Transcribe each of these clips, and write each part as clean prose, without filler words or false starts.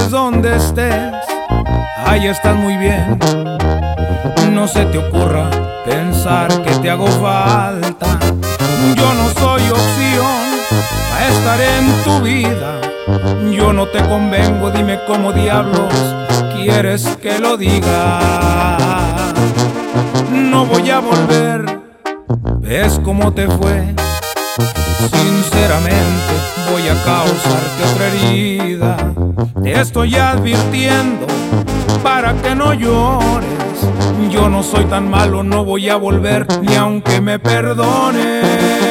estés donde estés, ahí estás muy bien. No se te ocurra pensar que te hago falta. Yo no soy opción a estar en tu vida. Yo no te convengo, dime cómo diablos quieres que lo diga. No voy a volver, ¿ves cómo te fue? Sinceramente voy a causarte otra herida. Te estoy advirtiendo para que no llores. Yo no soy tan malo, no voy a volver ni aunque me perdones.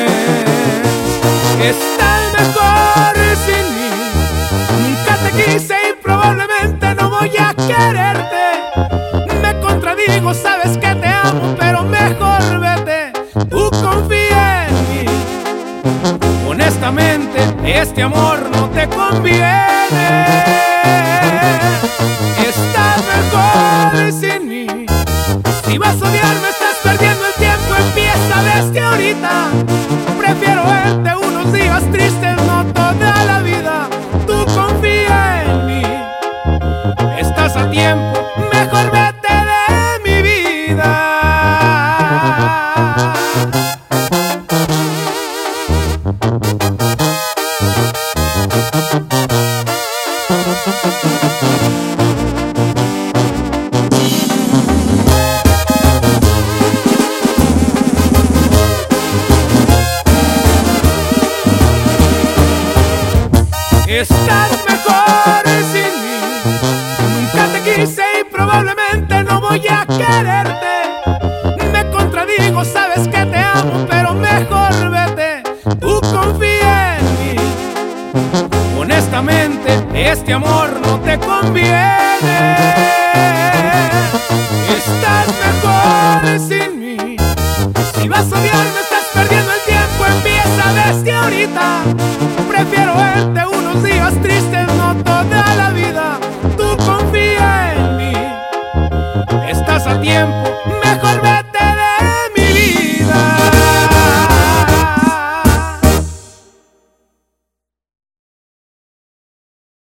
Estás mejor sin mí. Nunca te quise y probablemente no voy a quererte. Me contradigo, sabes que te amo, pero mejor vete. Tú confía en mí. Honestamente, este amor no te conviene. Estás mejor sin mí. Si vas a odiarme, estás perdiendo el tiempo. Empieza desde ahorita. Prefiero verte unos días tristes, no toda la vida. Tú confía en mí. Estás a tiempo, mejor vete de mi vida. Estás mejor sin mí. Nunca te quise y probablemente no voy a quererte. Me contradigo, sabes que te amo, pero mejor vete. Tú confía en mí. Honestamente, este amor no te conviene. Estás mejor sin mí. Si vas a odiarme, estás perdiendo el tiempo. Empieza desde ahorita. Prefiero verte unos días tristes, no toda la vida. Tú confía en mí. Estás a tiempo.